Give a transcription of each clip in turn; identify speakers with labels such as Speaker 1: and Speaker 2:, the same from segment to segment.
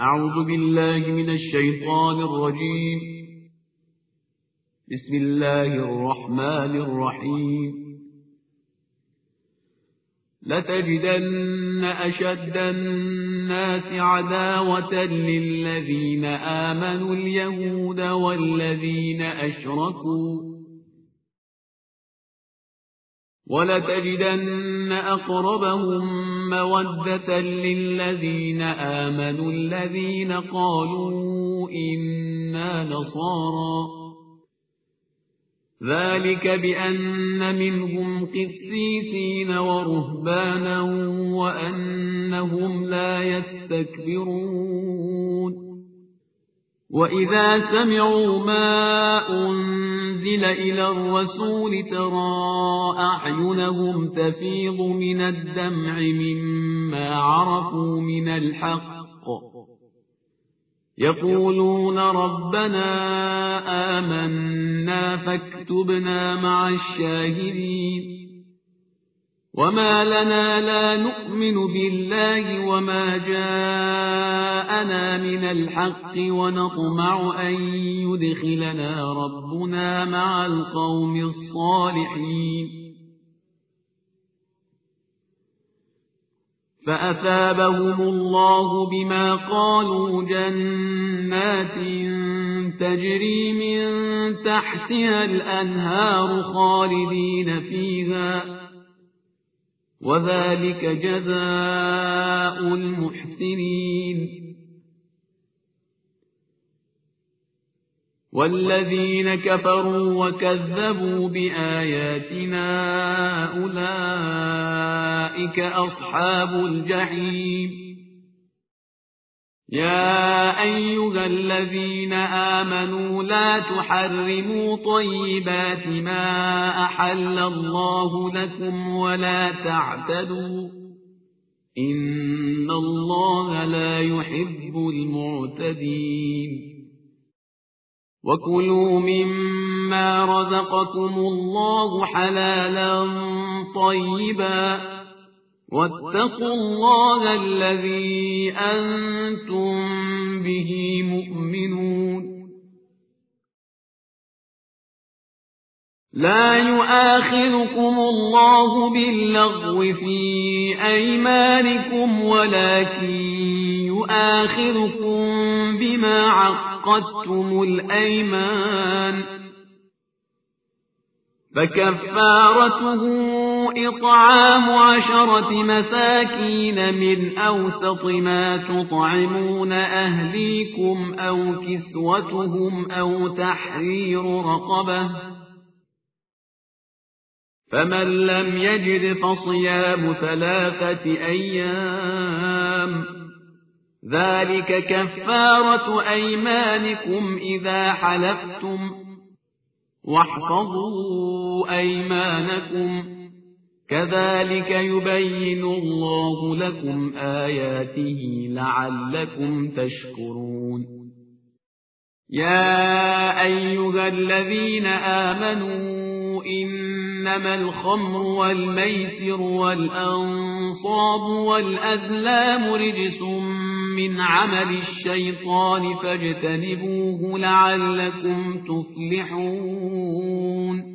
Speaker 1: أعوذ بالله من الشيطان الرجيم. بسم الله الرحمن الرحيم. لتجدن أشد الناس عداوة للذين آمنوا اليهود والذين أشركوا، ولتجدن أقربهم مودة للذين آمنوا الذين قالوا إنا نصارى، ذلك بأن منهم قسيسين ورهبانا وأنهم لا يستكبرون. وإذا سمعوا ما أنزل إلى الرسول ترى أعينهم تفيض من الدمع مما عرفوا من الحق، يقولون ربنا آمنا فاكتبنا مع الشاهدين. وما لنا لا نؤمن بالله وما جاءنا من الحق ونطمع أن يدخلنا ربنا مع القوم الصالحين. فأثابهم الله بما قالوا جنات تجري من تحتها الأنهار خالدين فيها، وذلك جزاء المحسنين. والذين كفروا وكذبوا بآياتنا أولئك أصحاب الجحيم. يا أيها الذين آمنوا لا تحرموا طيبات ما أحل الله لكم ولا تعتدوا، إن الله لا يحب المعتدين. وكلوا مما رزقكم الله حلالا طيبا، واتقوا الله الذي أنتم به مؤمنون. لا يؤاخذكم الله باللغو في أيمانكم ولكن يؤاخذكم بما عقدتم الأيمان، فكفارته إطعام 10 مساكين من أوسط ما تطعمون أهليكم أو كسوتهم أو تحرير رقبة، فمن لم يجد فصيام 3 أيام، ذلك كفارة أيمانكم إذا حلفتم، واحفظوا أيمانكم، كذلك يبين الله لكم آياته لعلكم تشكرون. يا أيها الذين آمنوا إنما الخمر والميسر والأنصاب والأزلام رجس من عمل الشيطان فاجتنبوه لعلكم تفلحون.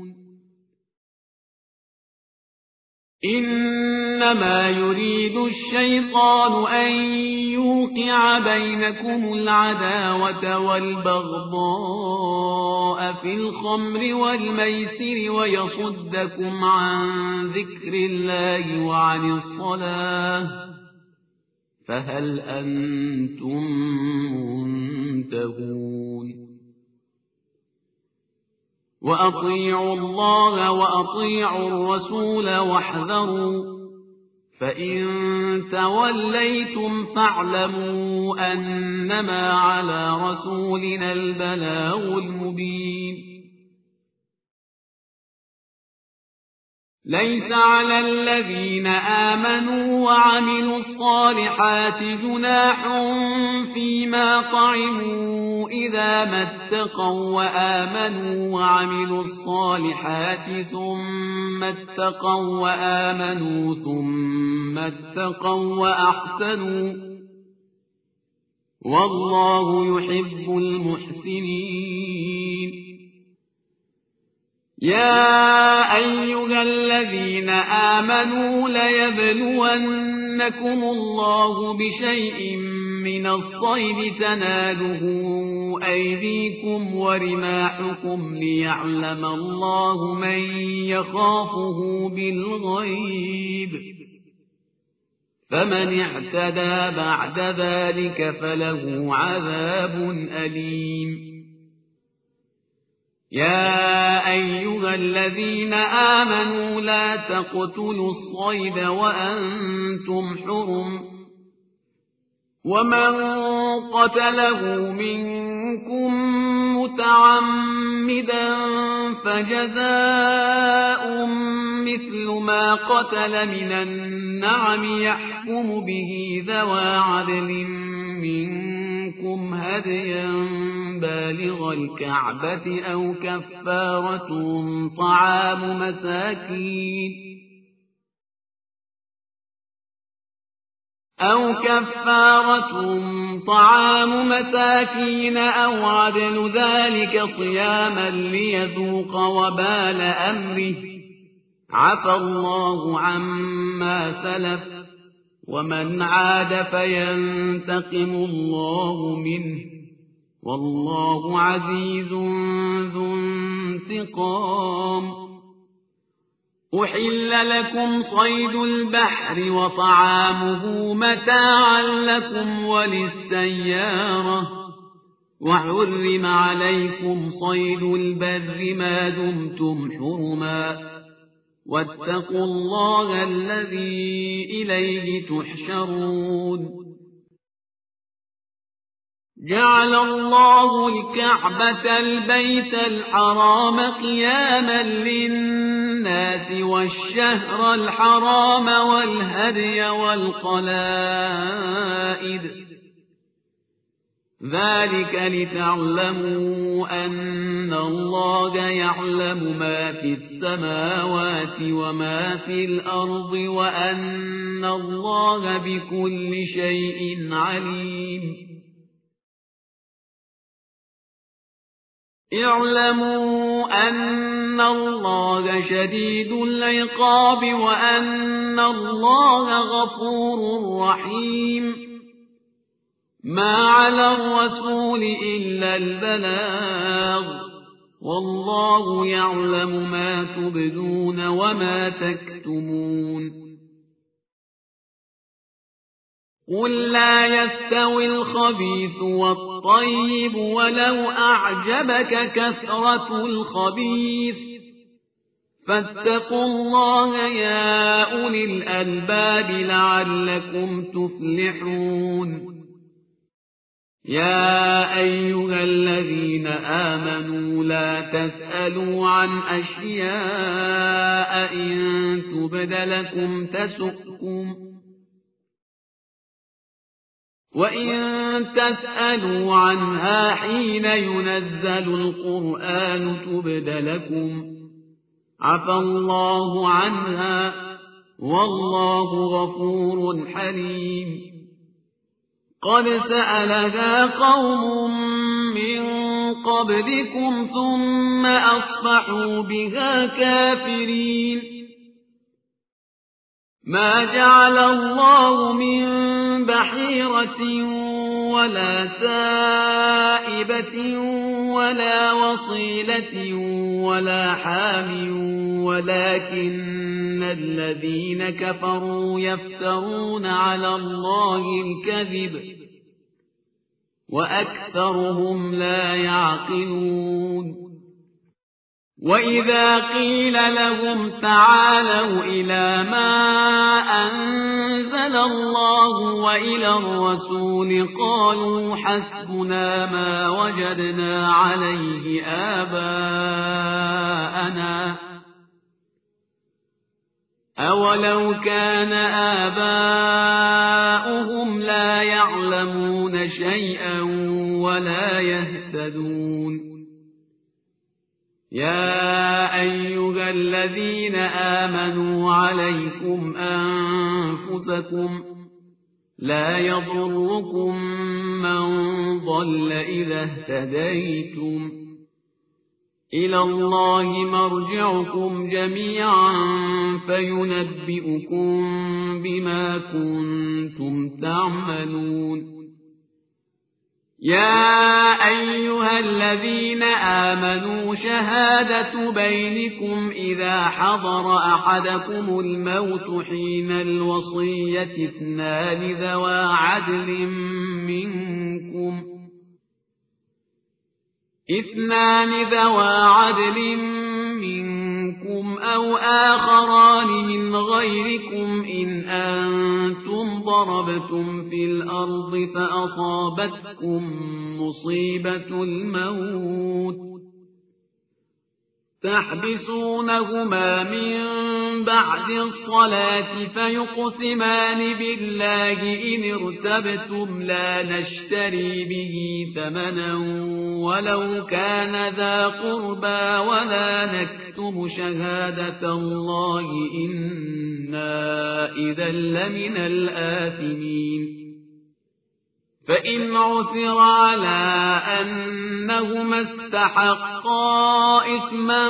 Speaker 1: إنما يريد الشيطان أن يوقع بينكم العداوة والبغضاء في الخمر والميسر ويصدكم عن ذكر الله وعن الصلاة، فهل أنتم منتهون؟ وأطيعوا الله وأطيعوا الرسول واحذروا، فإن توليتم فاعلموا أنما على رسولنا البلاغ المبين. ليس على الذين آمنوا وعملوا الصالحات جناح فيما طعموا إذا ما اتقوا وآمنوا وعملوا الصالحات ثم اتقوا وآمنوا ثم اتقوا وأحسنوا والله يحب المحسنين. يا أيها الذين آمنوا ليبلونكم الله بشيء من الصيد تناله أيديكم ورماحكم ليعلم الله من يخافه بالغيب، فمن اعتدى بعد ذلك فله عذاب أليم. يا أيها الذين آمنوا لا تقتلوا الصيد وأنتم حرم، ومن قتله منكم متعمدا فجزاء مثل ما قتل من النعم يحكم به ذوى عدل منكم هديا بالغ الكعبة أو كفارة طعام مساكين أو عدل ذلك صياما ليذوق وبال أمره، عفى الله عما سلف، ومن عاد فينتقم الله منه، والله عزيز ذو انتقام. أحل لكم صيد البحر وطعامه متاعا لكم وللسيارة، وحرم عليكم صيد البر ما دمتم حرما، واتقوا الله الذي إليه تحشرون. جعل الله الكعبة البيت الحرام قياما للناس والشهر الحرام والهدي والقلائد، ذلك لتعلموا أن الله يعلم ما في السماوات وما في الأرض وأن الله بكل شيء عليم. اعلموا أن الله شديد العقاب وأن الله غفور رحيم. ما على الرسول إلا البلاغ، والله يعلم ما تبدون وما تكتمون. قل لا يستوي الخبيث والطيب ولو أعجبك كثرة الخبيث، فاتقوا الله يا أولي الألباب لعلكم تفلحون. يا أيها الذين آمنوا لا تسألوا عن أشياء إن تبد لكم تسؤكم، وإن تسألوا عنها حين ينزل القرآن تبد لكم عفى الله عنها، والله غفور حليم. قد سألها قوم من قبلكم ثم أصبحوا بها كافرين. ما جعل الله من بحيرة ولا سائبة ولا وصيلة ولا حام ولكن الذين كفروا يفترون على الله الكذب وأكثرهم لا يعقلون. وإذا قيل لهم تعالوا إلى ما أنزل الله وإلى الرسول قالوا حسبنا ما وجدنا عليه آباءنا، أولو كان آباؤهم لا يعلمون شيئا ولا يهتدون. يا أيها الذين آمنوا عليكم أنفسكم لا يضركم من ضل إذا اهتديتم إلى الله مرجعكم جميعا فينبئكم بما كنتم تعملون يا أيها الذين آمنوا شهادة بينكم إذا حضر أحدكم الموت حين الوصية اثنان ذوى عدل منكم أو آخران من غيركم إن أنتم ضربتم في الأرض فأصابتكم مصيبة الموت تحبسونهما من بعد الصلاة فيقسمان بالله إن ارتبتم لا نشتري به ثمنا ولو كان ذا قربى ولا نكتم شهادة الله إنا إذا لمن الآثمين فإن عثر على أنهما استحقا إثما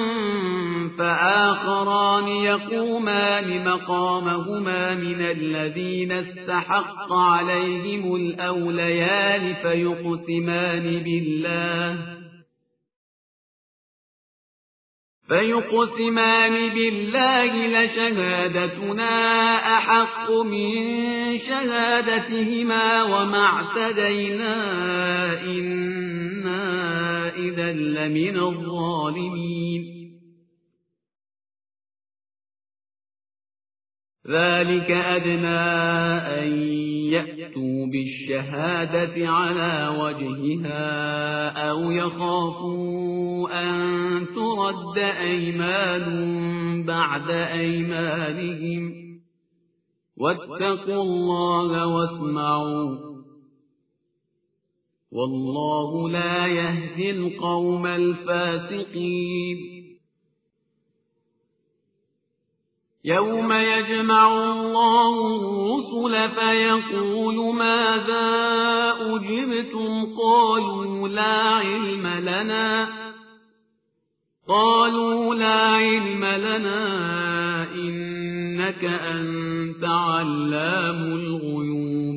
Speaker 1: فآخران يقومان مقامهما من الذين استحق عليهم الأوليان فيقسمان بالله لشهادتنا أحق من شهادتهما وما اعتدينا إنا إذا لمن الظالمين ذلك أدنى أن يأتوا بالشهادة على وجهها أو يخافوا أن ترد أيمان بعد أيمانهم واتقوا الله واسمعوا والله لا يهدي القوم الفاسقين يوم يجمع الله الرسل فيقول ماذا أجبتم قالوا لا علم لنا إنك أنت علام الغيوب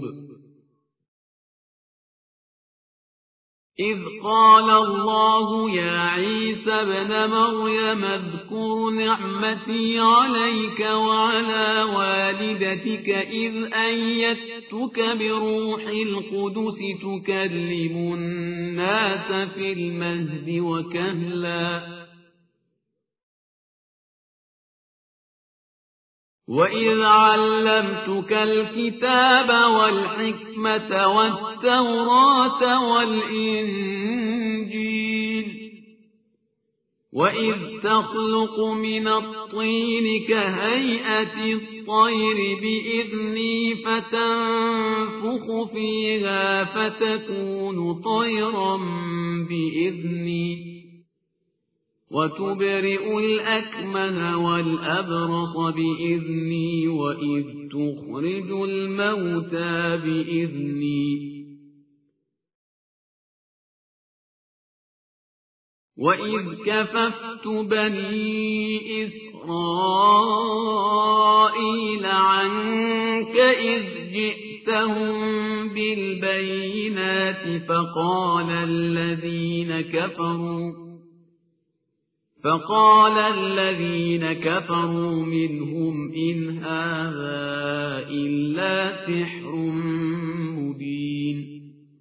Speaker 1: إذ قال الله يا عيسى ابن مريم اذكر نعمتي عليك وعلى والدتك إذ أيدتك بروح القدس تكلم الناس في المهد وكهلا وإذ علمتك الكتاب والحكمة والتوراة والإنجيل وإذ تخلق من الطين كهيئة الطير بإذني فتنفخ فيها فتكون طيرا بإذني وتبرئ الأكمه والأبرص بإذني وإذ تخرج الموتى بإذني وإذ كففت بني إسرائيل عنك إذ جئتهم بالبينات فقال الذين كفروا منهم إن هذا إلا سحر مبين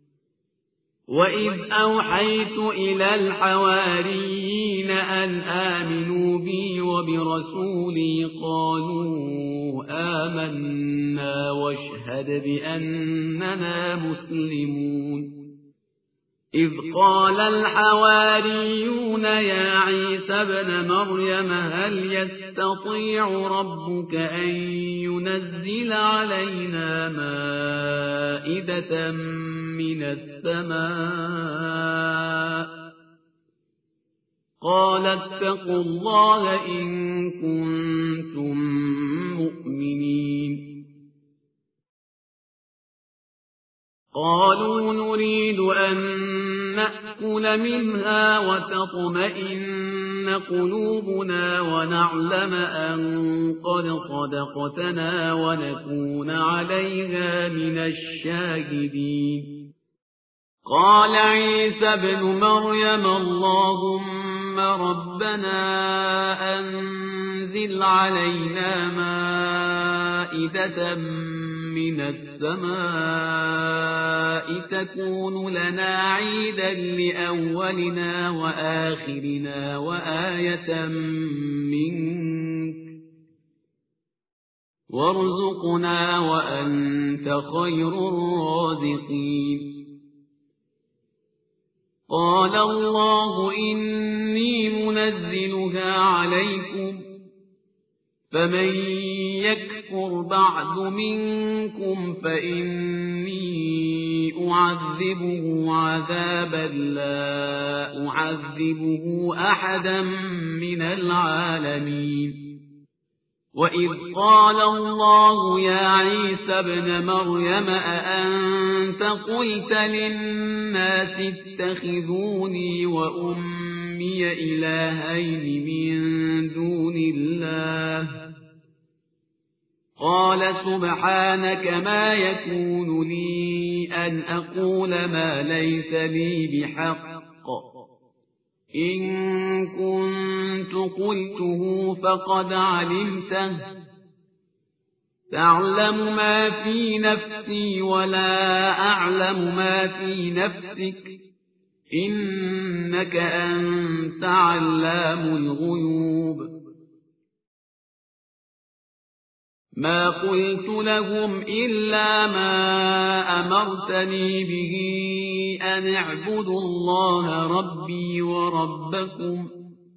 Speaker 1: وإذ أوحيت إلى الحواريين أن آمنوا بي وبرسولي قالوا آمنا واشهد بأننا مسلمون إذ قال الحواريون يا عيسى ابن مريم هل يستطيع ربك أن ينزل علينا مائدة من السماء قال اتقوا الله إن كنتم مؤمنين قالوا نريد أن نأكل منها وتطمئن قلوبنا ونعلم أن قد صدقتنا ونكون عليها من الشاهدين. قال عيسى ابن مريم اللهم ربنا أنزل علينا مائدة من السماء تكون لنا عيدا لأولنا وآخرنا وآية منك وارزقنا وأنت خير الرازقين. قال الله إني منزلها عليكم فمن يكفر بعد منكم فإني أعذبه عذابا لا أعذبه أحدا من العالمين. وإذ قال الله يا عيسى ابن مريم أأنت قلت للناس اتخذوني وأمي إلهين من دون الله قال سبحانك ما يكون لي أن أقول ما ليس لي بحق إن كنت قلته فقد علمته تعلم ما في نفسي ولا أعلم ما في نفسك إنك أنت علام الغيوب. ما قلت لهم إلا ما أمرتني به أن اعبدوا الله ربي وربكم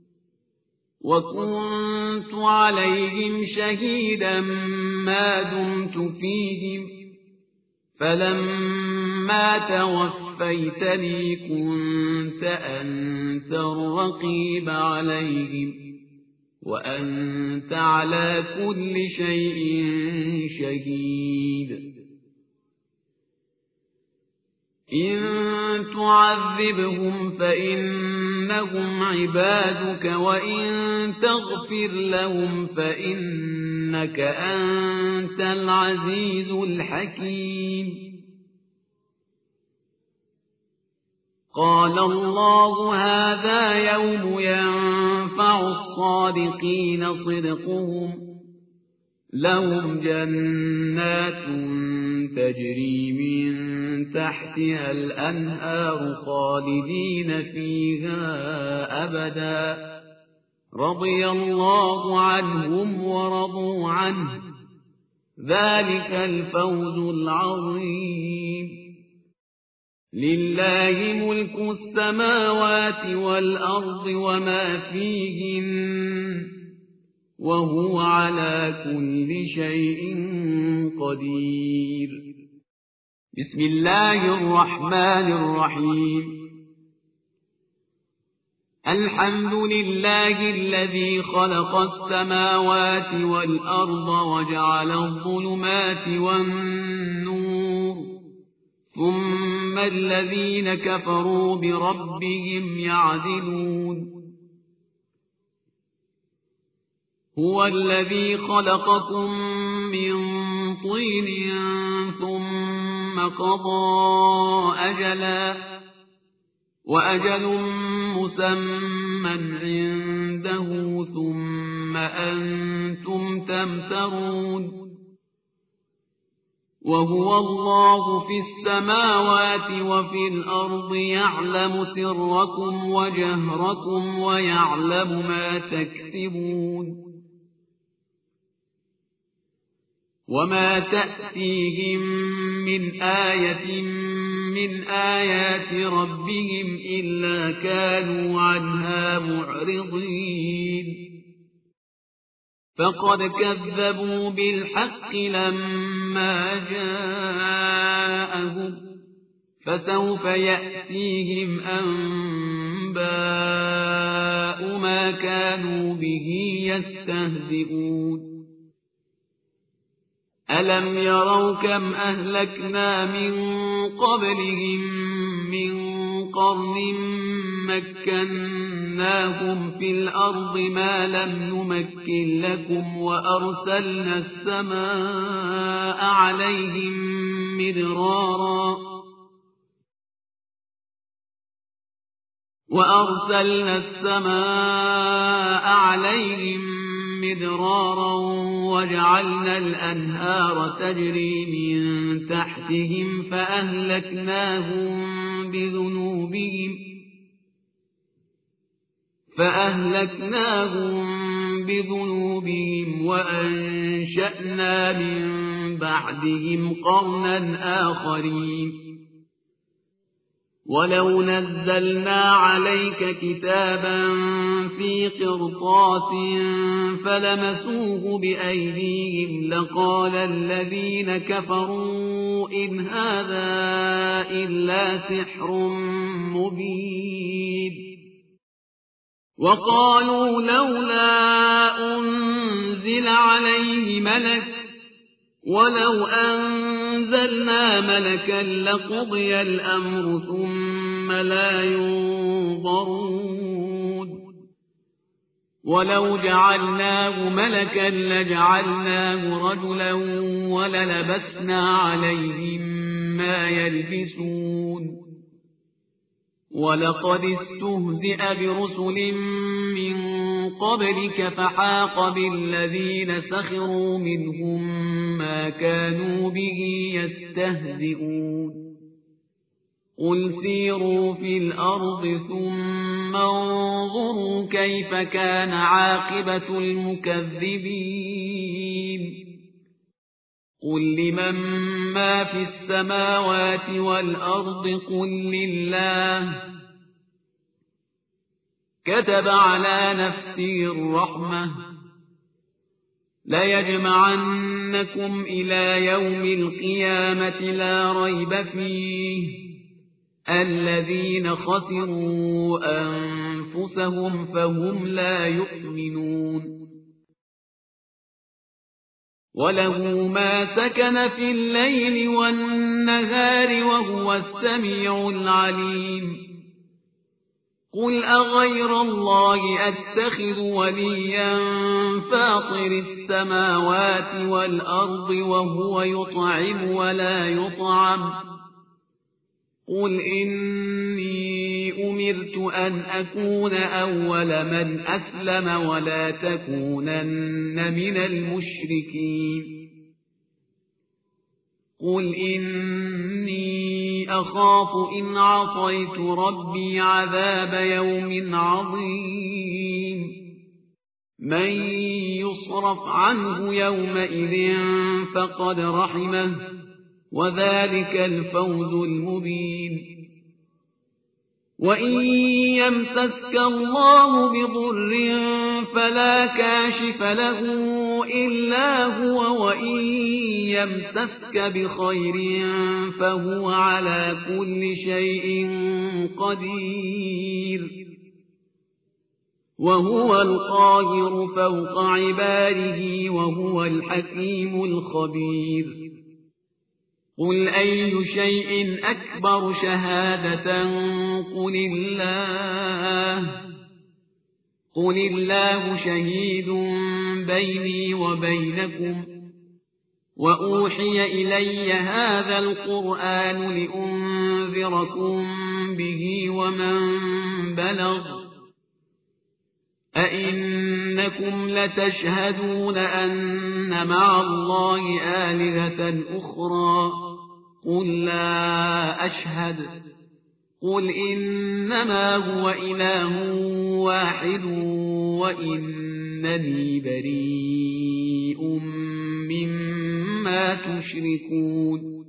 Speaker 1: وكنت عليهم شهيدا ما دمت فيهم فلما توفيتني كنت أنت الرقيب عليهم وأنت على كل شيء شهيد. إن تعذبهم فإنهم عبادك وإن تغفر لهم فإنك أنت العزيز الحكيم. قال الله هذا يوم ينفع الصادقين صدقهم لهم جنات تجري من تحتها الأنهار خالدين فيها أبدا رضي الله عنهم ورضوا عنه ذلك الفوز العظيم. لله ملك السماوات والأرض وما فيهن وهو على كل شيء قدير. بسم الله الرحمن الرحيم. الحمد لله الذي خلق السماوات والأرض وجعل الظلمات والنور ثم الذين كفروا بربهم يعدلون. هو الذي خلقكم من طين ثم قضى أجلا وأجل مسمى عنده ثم أنتم تمترون. وهو الله في السماوات وفي الأرض يعلم سركم وجهركم ويعلم ما تكسبون. وما تأتيهم من آية من آيات ربهم إلا كانوا عنها معرضين. فقد كذبوا بالحق لما جاءهم فسوف يأتيهم أنباء ما كانوا به يستهزئون. ألم يروا كم أهلكنا من قبلهم من قرن مكناهم في الأرض ما لم نمكن لكم وأرسلنا السماء عليهم مدرارا وجعلنا الأنهار تجري من تحتهم فأهلكناهم بذنوبهم وأنشأنا من بعدهم قرنا آخرين ولو نزلنا عليك كتابا في قرطاس فلمسوه بأيديهم لقال الذين كفروا إن هذا إلا سحر مبين وقالوا لولا أنزل عليه ملك ولو أنزلنا ملكا لقضي الأمر ثم لا ينظرون ولو جعلناه ملكا لجعلناه رجلا وللبسنا عليهم ما يلبسون ولقد استهزئ برسل من قبلك فحاق بالذين سخروا منهم ما كانوا به يستهزئون قل سيروا في الأرض ثم انظروا كيف كان عاقبة المكذبين قل لمن ما في السماوات والأرض قل لله كتب على نفسه الرحمة ليجمعنكم إلى يوم القيامة لا ريب فيه الذين خسروا أنفسهم فهم لا يؤمنون وله ما سكن في الليل والنهار وهو السميع العليم قل أغير الله أتخذ وليا فاطر السماوات والأرض وهو يطعم ولا يطعم قل إني أمرت أن أكون أول من أسلم ولا تكونن من المشركين قل إني أخاف إن عصيت ربي عذاب يوم عظيم من يصرف عنه يومئذ فقد رحمه وذلك الفوز المبين وإن يمسسك الله بضر فلا كاشف له إلا هو وإن يمسسك بخير فهو على كل شيء قدير وهو القاهر فوق عباده وهو الحكيم الخبير قل أي شيء أكبر شهادة قل الله شهيد بيني وبينكم وأوحي إلي هذا القرآن لأنذركم به ومن بلغ أئنكم لتشهدون أن مع الله آلهة أخرى قل لا أشهد قل إنما هو إله واحد وإنني بريء مما تشركون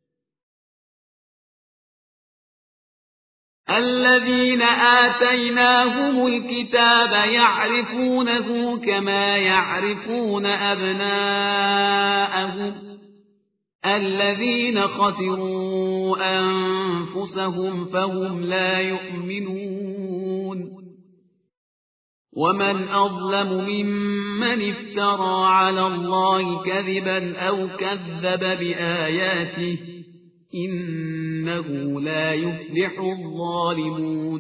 Speaker 1: الذين آتيناهم الكتاب يعرفونه كما يعرفون أبناءهم الذين خسروا أنفسهم فهم لا يؤمنون ومن أظلم ممن افترى على الله كذبا أو كذب بآياته إنه لا يفلح الظالمون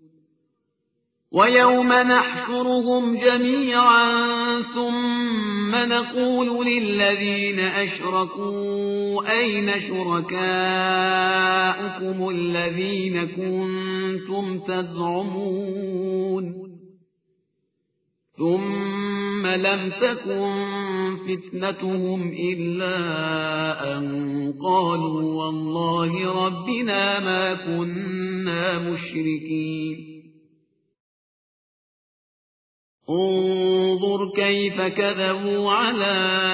Speaker 1: ويوم نحشرهم جميعا ثم نقول للذين أشركوا أين شركاؤكم الذين كنتم تزعمون ثم لم تكن فتنتهم إلا أن قالوا والله ربنا ما كنا مشركين انظر كيف كذبوا على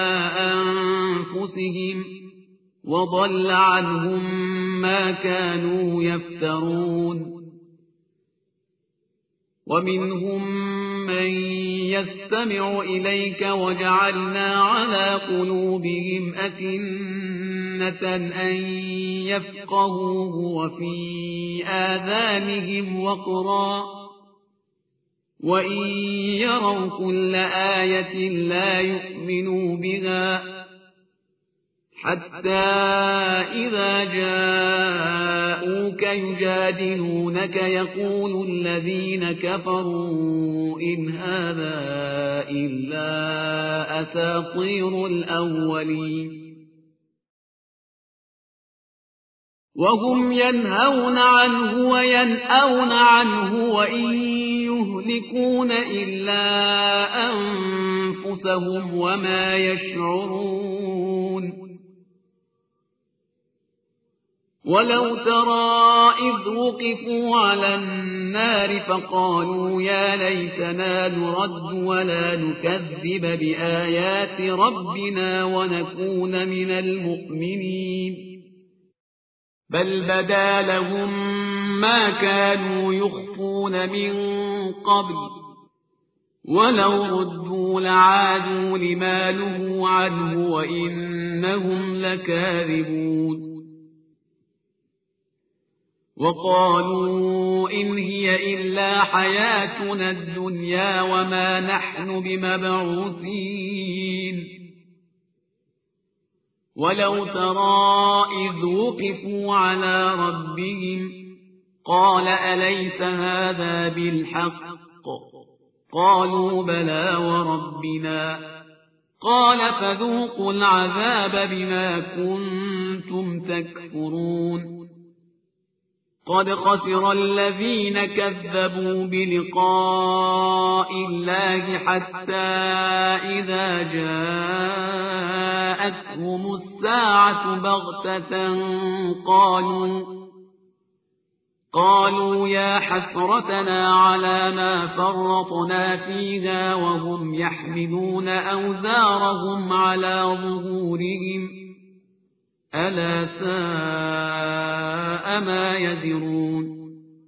Speaker 1: أنفسهم وضل عنهم ما كانوا يفترون ومنهم من يستمع إليك وجعلنا على قلوبهم أكنة أن يفقهوه وفي آذانهم وقرا وإن يروا كل آية لا يؤمنوا بها حتى إذا جاءوك يجادلونك يقول الذين كفروا إن هذا إلا أساطير الأولين وهم ينهون عنه وينأون عنه وإن يهلكون إلا أنفسهم وما يشعرون ولو ترى إذ وقفوا على النار فقالوا يا ليتنا نرد ولا نكذب بآيات ربنا ونكون من المؤمنين بل بدا لهم ما كانوا يخفون من قبل ولو ردوا لعادوا لما نهوا عنه وإنهم لكاذبون وقالوا إن هي إلا حياتنا الدنيا وما نحن بمبعوثين ولو ترى إذ وقفوا على ربهم قال أليس هذا بالحق قالوا بلى وربنا قال فذوقوا العذاب بما كنتم تكفرون قد خسر الذين كذبوا بلقاء الله حتى إذا جاءتهم الساعة بغتة قالوا يا حسرتنا على ما فرطنا فيها وهم يحملون أوزارهم على ظهورهم ألا ساء ما يزرون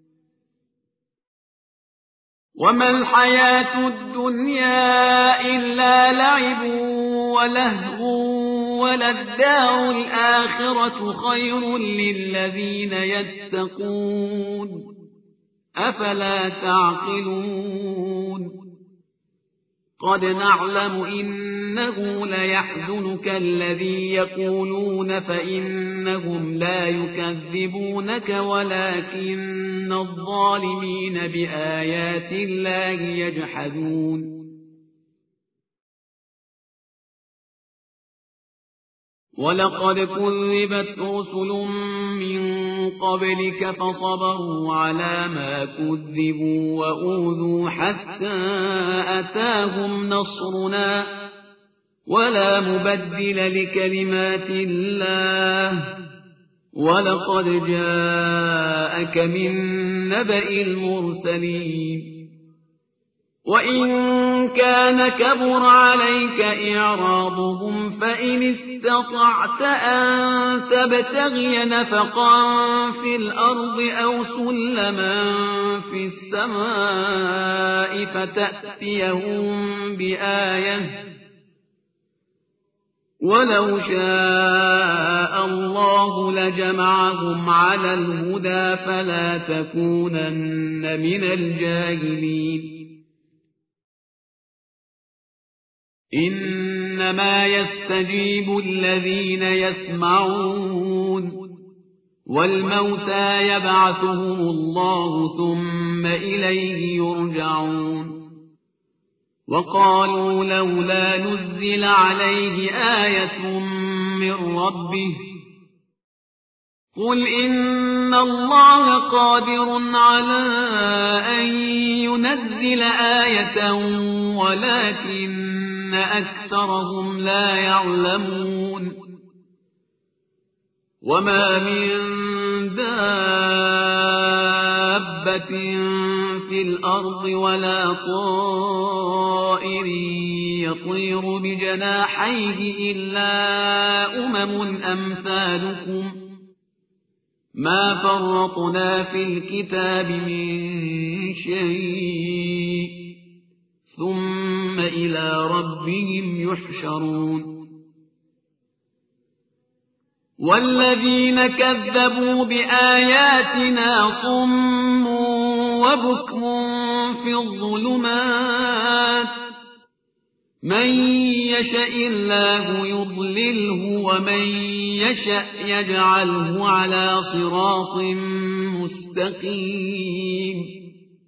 Speaker 1: وما الحياة الدنيا إلا لعب ولهو وللدار الآخرة خير للذين يتقون أفلا تعقلون قد نعلم إنه ليحزنك الذي يقولون فإنهم لا يكذبونك ولكن الظالمين بآيات الله يجحدون ولقد كذبت رسل من قبلك فصبروا على ما كذبوا وأوذوا حتى أتاهم نصرنا ولا مبدل لكلمات الله ولقد جاءك من نبأ المرسلين وإن كان كبر عليك إعراضهم فإن استطعت أن تبتغي نفقا في الأرض أو سلما في السماء فتأتيهم بآية ولو شاء الله لجمعهم على الهدى فلا تكونن من الجاهلين إنما يستجيب الذين يسمعون والموتى يبعثهم الله ثم إليه يرجعون وقالوا لولا نزل عليه آية من ربه قل إن الله قادر على أن ينزل آية ولكن أكثرهم لا يعلمون وما من دابة في الأرض ولا طائر يطير بجناحيه إلا أمثالكم ما فرطنا في الكتاب من شيء ثم إلى ربهم يحشرون والذين كذبوا بآياتنا صم وبكم في الظلمات من يشاء الله يضلله ومن يشاء يجعله على صراط مستقيم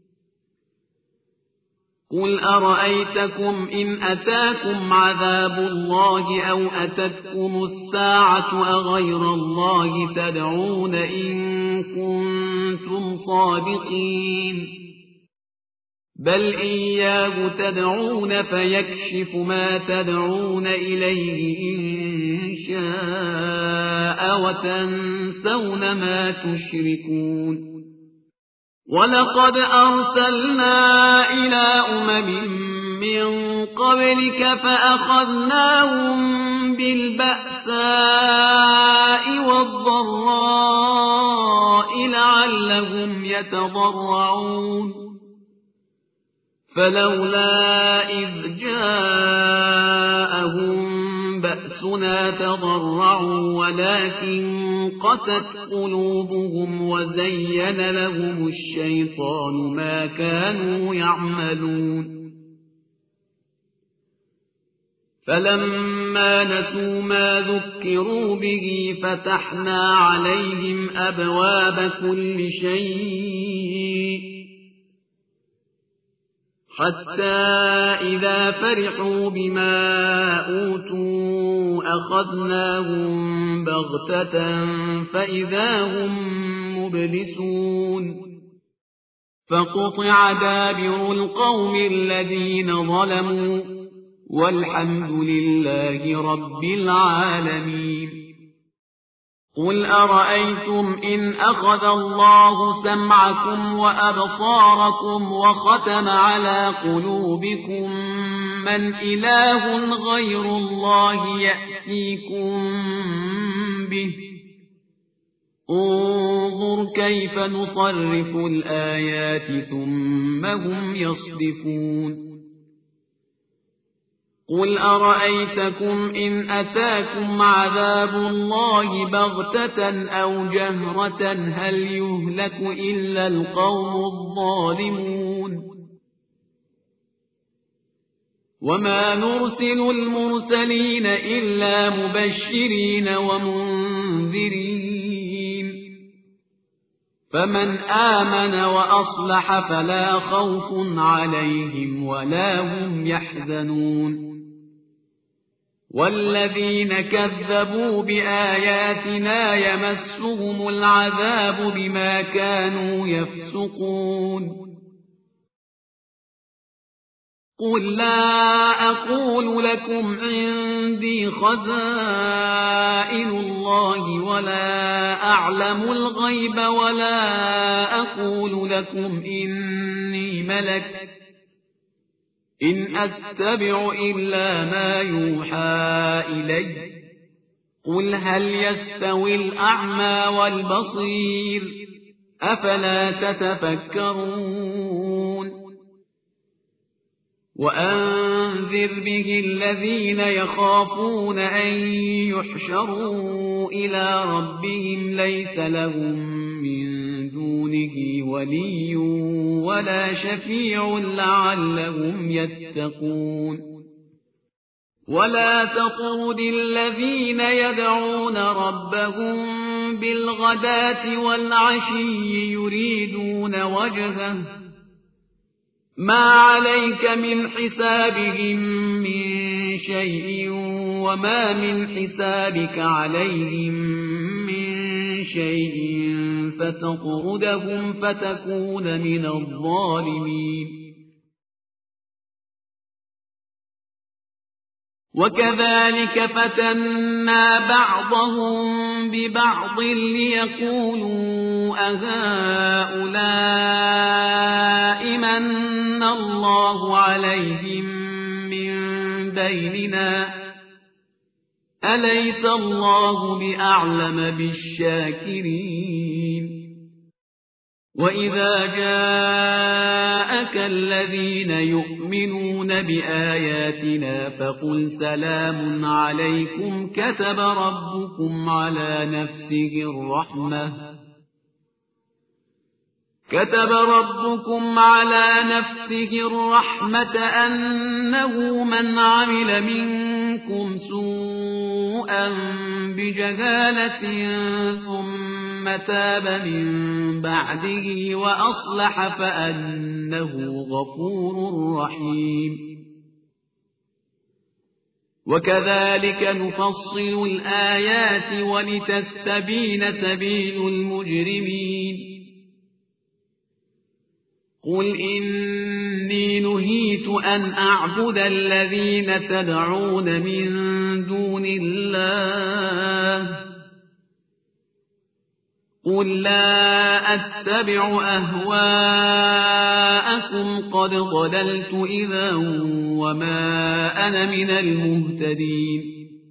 Speaker 1: قل أرأيتكم إن أتاكم عذاب الله أو أتتكم الساعة أغير الله تدعون إن كنتم صادقين بل إياه تدعون فيكشف ما تدعون إليه إن شاء وتنسون ما تشركون ولقد أرسلنا إلى من قبلك فأخذناهم بالبأساء والضراء لعلهم يتضرعون فلولا إذ جاءهم بأسنا تضرعوا ولكن قست قلوبهم وزين لهم الشيطان ما كانوا يعملون فلما نسوا ما ذكروا به فتحنا عليهم أبواب كل شيء حتى إذا فرحوا بما أوتوا أخذناهم بغتة فإذا هم مبلسون فقطع دابر القوم الذين ظلموا والحمد لله رب العالمين قل أرأيتم إن أخذ الله سمعكم وأبصاركم وختم على قلوبكم من إله غير الله يأتيكم به انظر كيف نصرف الآيات ثم هم يصدفون قل أرأيتكم إن أتاكم عذاب الله بغتة أو جهرة هل يهلك إلا القوم الظالمون وما نرسل المرسلين إلا مبشرين ومنذرين فمن آمن وأصلح فلا خوف عليهم ولا هم يحزنون والذين كذبوا بآياتنا يمسهم العذاب بما كانوا يفسقون قل لا أقول لكم عندي خزائن الله ولا أعلم الغيب ولا أقول لكم إني ملك إن أتبع إلا ما يوحى إلي قل هل يستوي الأعمى والبصير أفلا تتفكرون وأنذر به الذين يخافون أن يحشروا إلى ربهم ليس لهم من دونه ولي ولا شفيع لعلهم يتقون ولا تطرد الذين يدعون ربهم بالغداة والعشي يريدون وجهه ما عليك من حسابهم من شيء وما من حسابك عليهم من شيء فتطردهم فتكون من الظالمين. وكذلك فتنا بعضهم ببعض ليقولوا أهؤلاء من الله عليهم من بيننا أليس الله بأعلم بالشاكرين. وإذا جاءك الذين يؤمنون بآياتنا فقل سلام عليكم كتب ربكم على نفسه الرحمة أنه من عمل منكم سوءا بجهالة ثم تاب من بعده وأصلح فأنه غفور رحيم. وكذلك نفصل الآيات ولتستبين سبيل المجرمين. قل إني نهيت أن أعبد الذين تدعون من دون الله قل لا أتبع أهواءكم قد ضللت إذا وما أنا من المهتدين.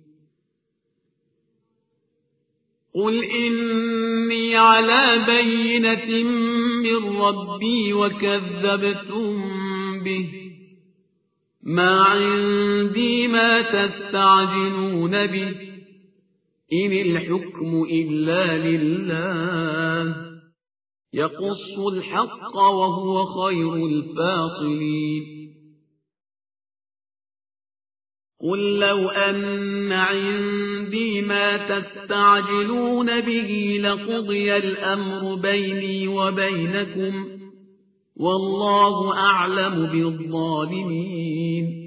Speaker 1: قل إني على بينة من ربي وكذبتم به ما عندي ما تستعجلون به إن الحكم إلا لله يقص الحق وهو خير الفاصلين. قل لو أن عندي ما تستعجلون به لقضي الأمر بيني وبينكم والله أعلم بالظالمين.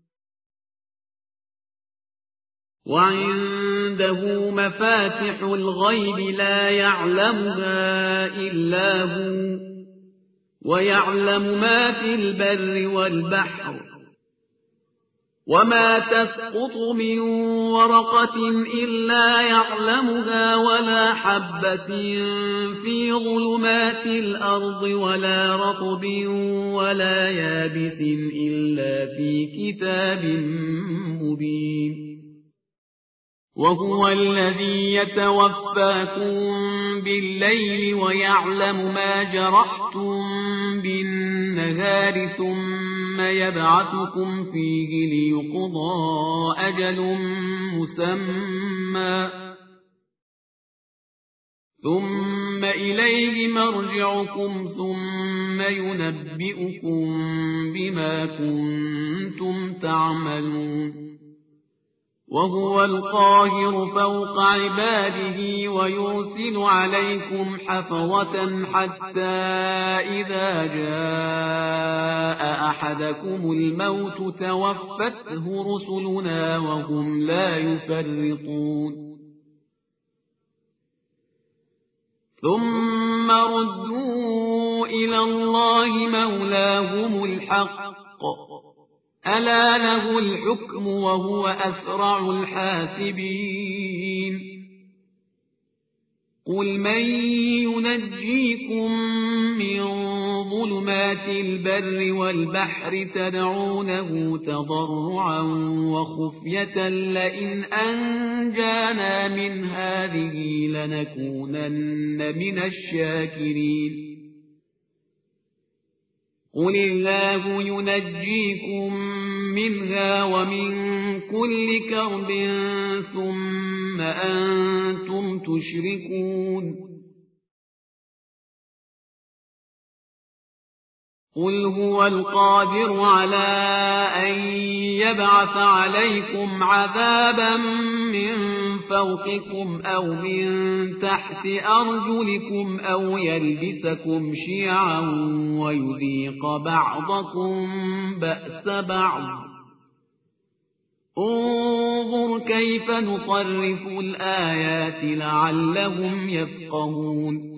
Speaker 1: وعنده مفاتح الغيب لا يعلمها إلا هو ويعلم ما في البر والبحر وما تسقط من ورقة إلا يعلمها ولا حبة في ظلمات الأرض ولا رطب ولا يابس إلا في كتاب مبين. وهو الذي يتوفاكم بالليل ويعلم ما جرحتم بالنهار ثم يبعثكم فيه ليقضى أجل مسمى ثم إليه مرجعكم ثم ينبئكم بما كنتم تعملون. وهو القاهر فوق عباده ويرسل عليكم حفظة حتى إذا جاء أحدكم الموت توفته رسلنا وهم لا يفرطون ثم ردوا إلى الله مولاهم الحق ألا له الحكم وهو أسرع الحاسبين. قل من ينجيكم من ظلمات البر والبحر تدعونه تضرعا وخفية لئن أنجانا من هذه لنكونن من الشاكرين. قل الله ينجيكم منها ومن كل كرب ثم أنتم تشركون. قل هو القادر على أن يبعث عليكم عذابا من فوقكم أو من تحت أرجلكم أو يلبسكم شيعا ويذيق بعضكم بأس بعض. انظر كيف نصرف الآيات لعلهم يفقهون.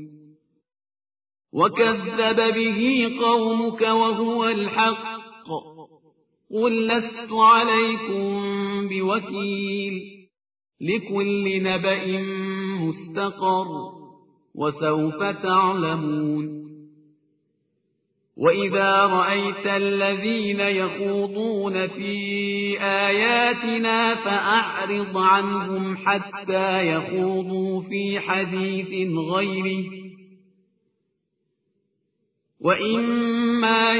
Speaker 1: وكذب به قومك وهو الحق قل لست عليكم بوكيل لكل نبأ مستقر وسوف تعلمون. وإذا رأيت الذين يخوضون في آياتنا فأعرض عنهم حتى يخوضوا في حديث غيره وإما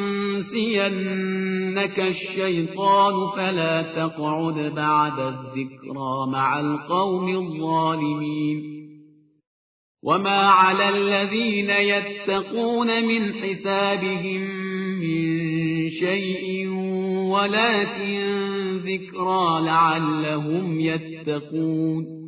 Speaker 1: ينسينك الشيطان فلا تقعد بعد الذكرى مع القوم الظالمين. وما على الذين يتقون من حسابهم من شيء ولكن ذكرى لعلهم يتقون.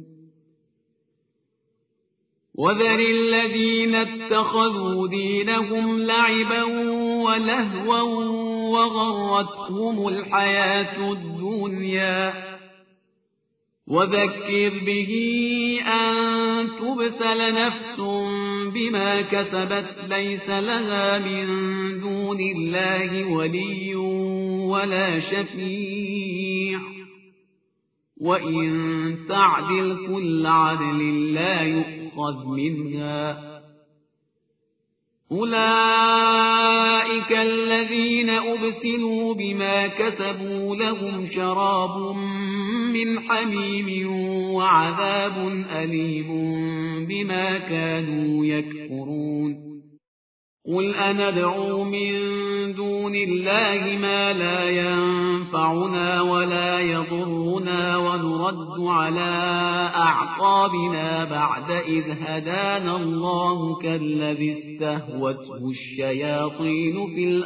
Speaker 1: وذر الذين اتخذوا دينهم لعبا ولهوا وغرتهم الحياة الدنيا وذكر به أن تبسل نفس بما كسبت ليس لها من دون الله ولي ولا شفيع وإن تعدل كل عدل لا يؤخذ منها. أولئك الذين أبسلوا بما كسبوا لهم شراب من حميم وعذاب أليم بما كانوا يكفرون. قل أندعو من دون الله ما لا ينفعنا ولا يضرنا ونرد على أعقابنا بعد إذ هدانا الله كالذي استهوته الشياطين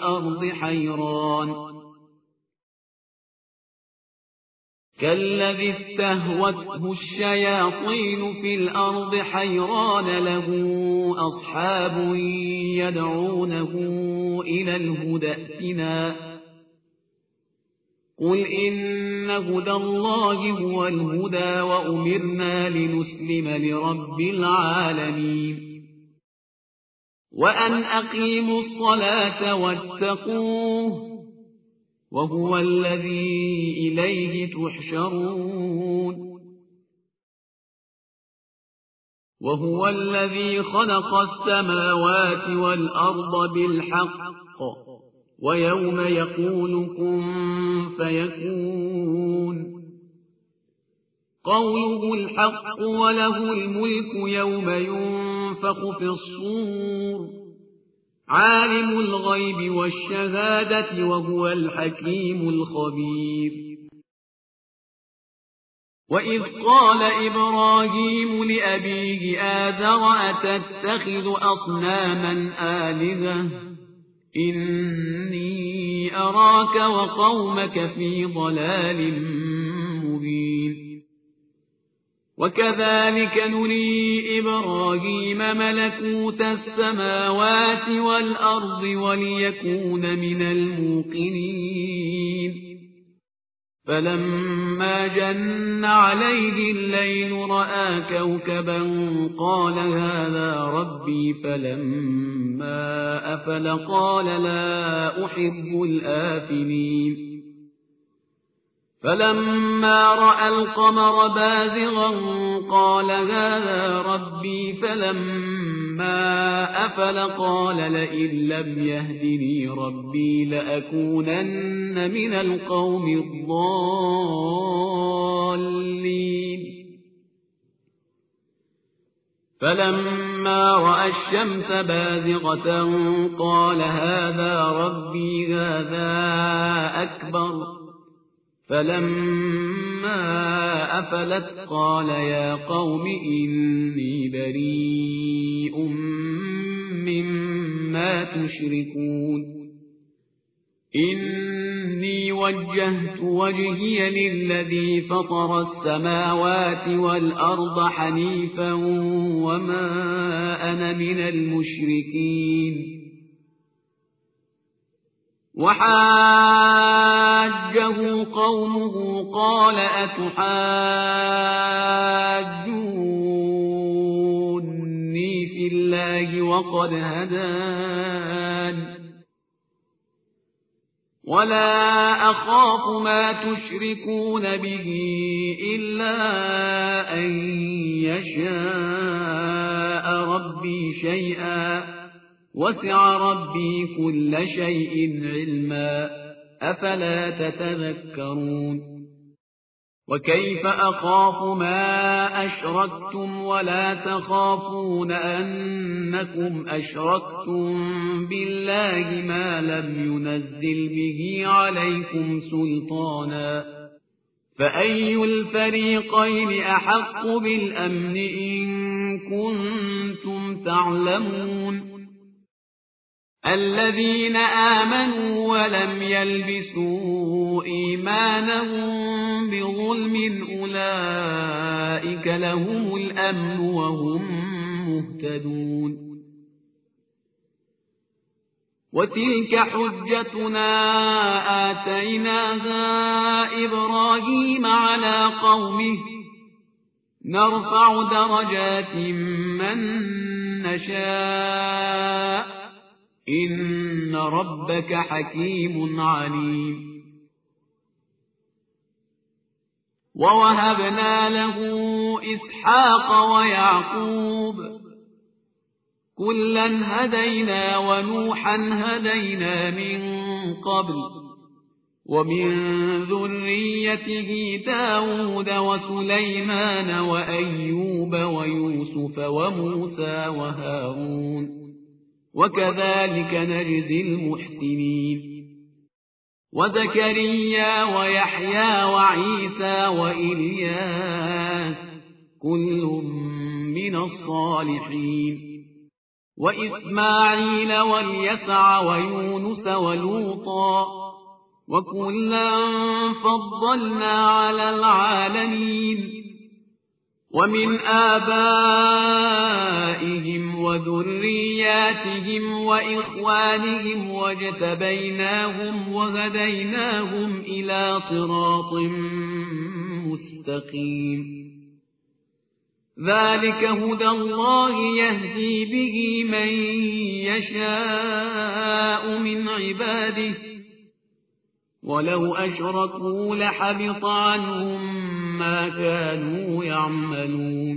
Speaker 1: في الأرض حيران له أصحاب يدعونه إلى الهدى ائتنا. قل إن هدى الله هو الهدى وأمرنا لنسلم لرب العالمين. وأن أقيموا الصلاة واتقوه وهو الذي إليه تحشرون. وهو الذي خلق السماوات والأرض بالحق ويوم يقول كن فيكون قوله الحق وله الملك يوم ينفخ في الصور عالم الغيب والشهادة وهو الحكيم الخبير. وإذ قال إبراهيم لأبيه آذر أتتخذ أصناما آلهة إني أراك وقومك في ضلال مبين. وكذلك نري إبراهيم ملكوت السماوات والأرض وليكون من الموقنين. فلما جن عليه الليل رأى كوكبا قال هذا ربي فلما أفل قال لا أحب الآفلين. فلما رأى القمر بازغا قال هذا ربي فلما أفل قال لئن لم يهدني ربي لأكونن من القوم الضالين. فلما رأى الشمس بازغة قال هذا ربي هذا أكبر. فلما أفلت قال يا قوم إني بريء مما ما تشركون إني وجهت وجهي للذي فطر السماوات والأرض حنيفا وما أنا من المشركين وحاجه قومه قال أتحاجوني في الله وقد هدان ولا أخاف ما تشركون به إلا أن يشاء ربي شيئا وسع ربي كل شيء علما أفلا تتذكرون وكيف أخاف ما أشركتم ولا تخافون أنكم أشركتم بالله ما لم ينزل به عليكم سلطانا فأي الفريقين أحق بالأمن إن كنتم تعلمون الذين آمنوا ولم يلبسوا إيمانهم بظلم أولئك لهم الأمن وهم مهتدون وتلك حجتنا آتيناها إبراهيم على قومه نرفع درجات من نشاء إن ربك حكيم عليم ووهبنا له إسحاق ويعقوب كلا هدينا ونوحا هدينا من قبل ومن ذريته داود وسليمان وأيوب ويوسف وموسى وهارون وكذلك نجزي المحسنين وزكريا ويحيى وعيسى وإلياس كل من الصالحين وإسماعيل واليسع ويونس ولوطا وكلا فضلنا على العالمين ومن آبائهم وذرياتهم وإخوانهم واجتبيناهم وهديناهم إلى صراط مستقيم ذلك هدى الله يهدي به من يشاء من عباده ولو أشركوا لحبط عنهم ما كانوا يعملون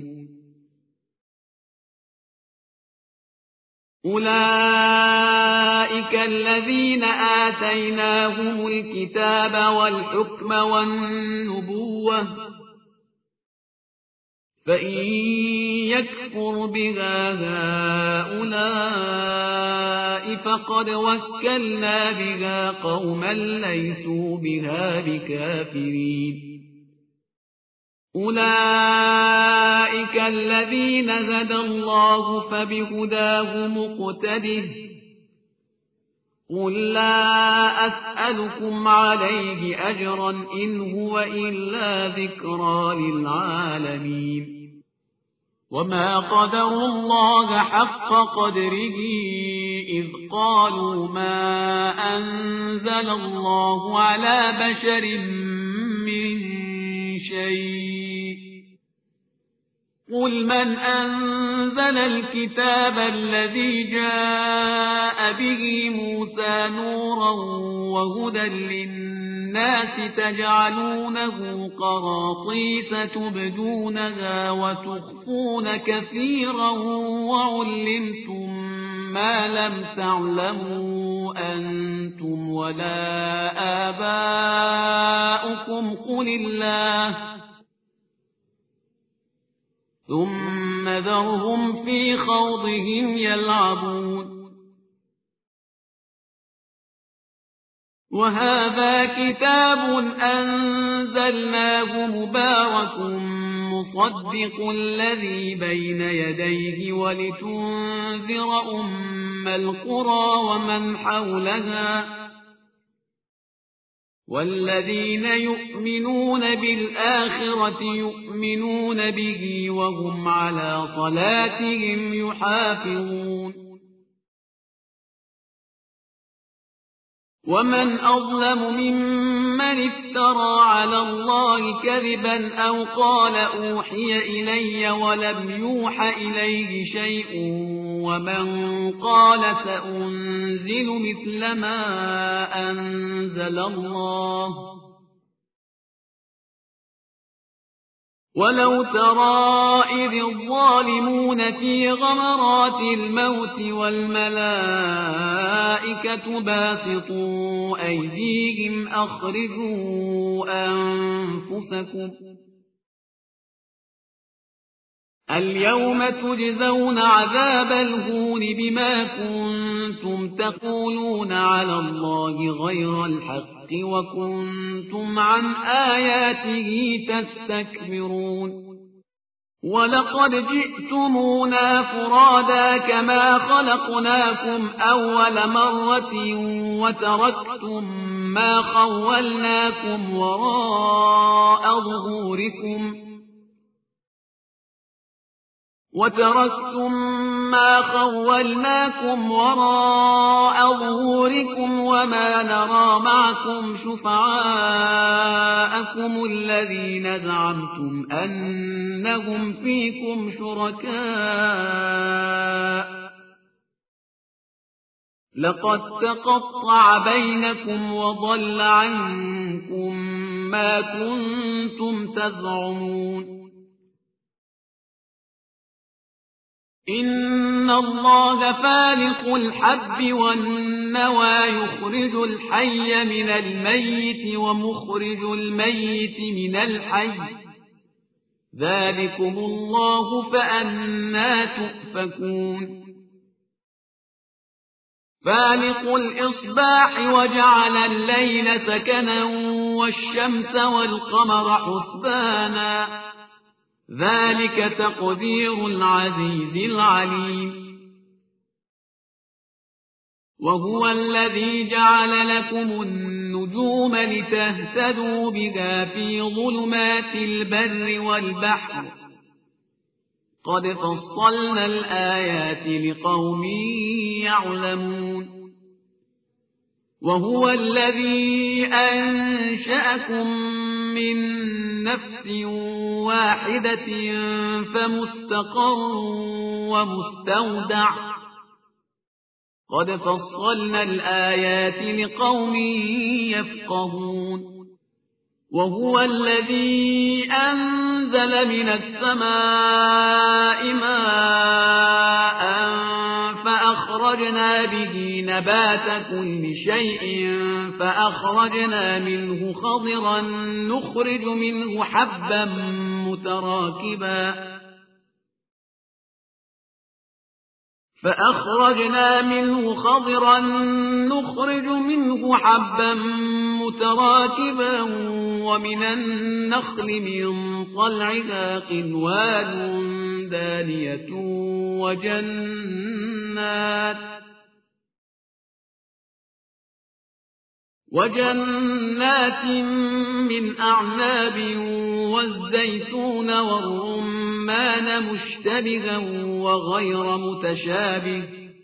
Speaker 1: أولئك الذين آتيناهم الكتاب والحكم والنبوة فإن يكفر بها هؤلاء فقد وكلنا بها قوما ليسوا بها بكافرين أولئك الذين هدى الله فبهداه مقتده قل لا أسألكم عليه أجرا إن هو إلا ذكرى للعالمين وما قدروا الله حق قدره إذ قالوا ما أنزل الله على بشر من شيء قل من أنزل الكتاب الذي جاء به موسى نورا وهدى للناس تجعلونه قراطيس تبدونها وتخفون كثيرا وعلمتم ما لم تعلموا أنتم ولا آباؤكم قل الله ثم ذرهم في خوضهم يلعبون وهذا كتاب أنزلناه مبارك مصدق الذي بين يديه ولتنذر أم القرى ومن حولها والذين يؤمنون بالآخرة يؤمنون به وهم على صلاتهم يحافظون ومن أظلم ممن افترى على الله كذبا أو قال أوحي إلي ولم يوح إليه شيء ومن قال سأنزل مثل ما أنزل الله ولو ترى إذ الظالمون في غمرات الموت والملائكة باسطوا أيديهم أخرجوا أنفسكم اليوم تجزون عذاب الهون بما كنتم تقولون على الله غير الحق وكنتم عن آياته تستكبرون ولقد جئتمونا فرادا كما خلقناكم أول مرة وتركتم ما خولناكم وراء ظهوركم وما نرى معكم شفعاءكم الذين زعمتم أنهم فيكم شركاء لقد تقطع بينكم وضل عنكم ما كنتم تزعمون إن الله فالق الحب والنوى يخرج الحي من الميت ومخرج الميت من الحي ذلكم الله فأنى تؤفكون فالق الإصباح وجعل الليل سكنا والشمس والقمر حسبانا ذلك تقدير العزيز العليم وهو الذي جعل لكم النجوم لتهتدوا بها في ظلمات البر والبحر قد فصلنا الآيات لقوم يعلمون وهو الذي أنشأكم من نفس واحدة فمستقر ومستودع قد فصلنا الآيات لقوم يفقهون وهو الذي أنزل من السماء ماء فأخرجنا به نبات كل شيء فأخرجنا منه خضرا نخرج منه حبا متراكبا ومن النخل من طلعها قنوان دانية وجنات من أعناب والزيتون والرمان مشتبها وغير متشابه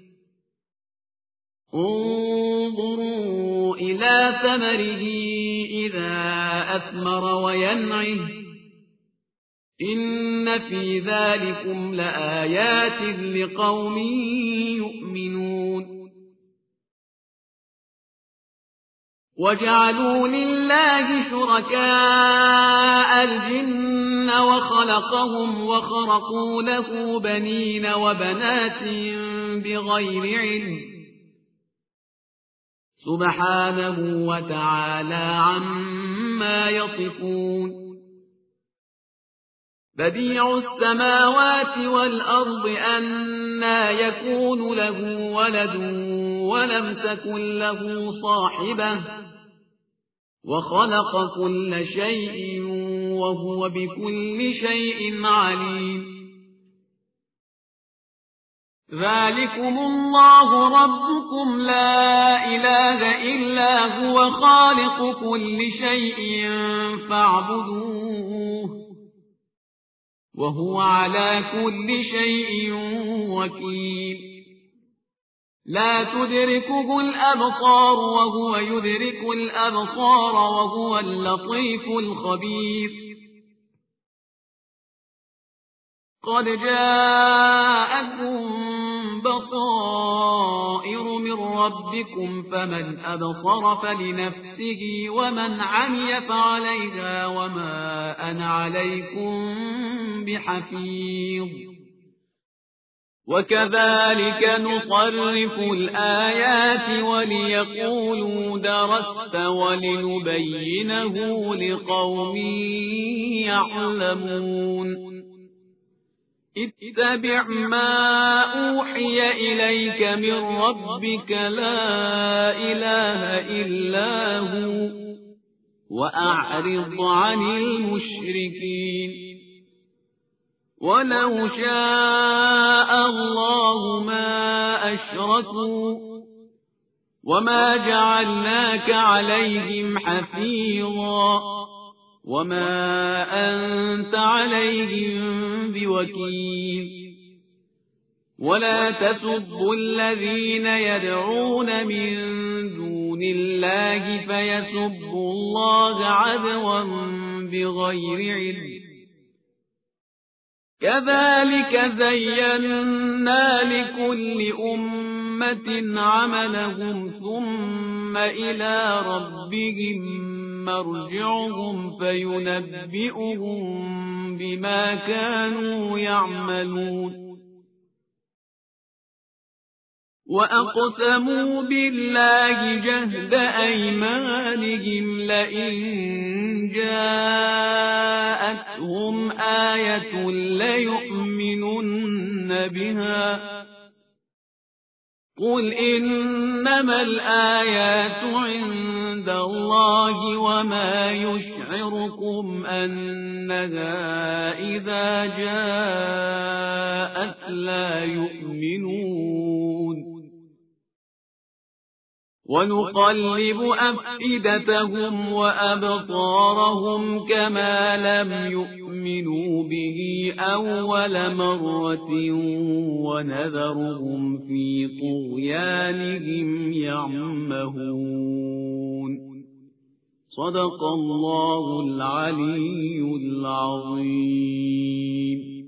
Speaker 1: انظروا إلى ثمره إذا أثمر وينعه إن في ذلكم لآيات لقوم يؤمنون وجعلوا لله شركاء الجن وخلقهم وخرقوا له بنين وبنات بغير علم سبحانه وتعالى عما يصفون بديع السماوات والأرض أنى يكون له ولد ولم تكن له صاحبة وخلق كل شيء وهو بكل شيء عليم ذلكم الله ربكم لا إله إلا هو خالق كل شيء فاعبدوه وهو على كل شيء وكيل لا تدركه الأبصار وهو يدرك الأبصار وهو اللطيف الخبير قد جاءكم بصائر من ربكم فمن أبصر فلنفسه ومن عمي فعليها وما أنا عليكم بحفيظ وكذلك نصرف الآيات وليقولوا درست ولنبينه لقوم يعلمون اتبع ما أوحي إليك من ربك لا إله إلا هو وأعرض عن المشركين ولو شاء الله ما أشركوا وما جعلناك عليهم حفيظا وما أنت عليهم بوكيل ولا تسبوا الذين يدعون من دون الله فيسبوا الله عدوا بغير علم كذلك زينا لكل أمة عملهم ثم إلى ربهم مرجعهم فينبئهم بما كانوا يعملون وأقسموا بالله جهد أيمانهم لئن جاءتهم آية ليؤمنن بها قل إنما الآيات عند الله وما يشعركم أنها إذا جاءت لا يؤمنون ونقلب أفئدتهم وأبصارهم كما لم يؤمنوا به أول مرة ونذرهم في طغيانهم يعمهون صدق الله العلي العظيم.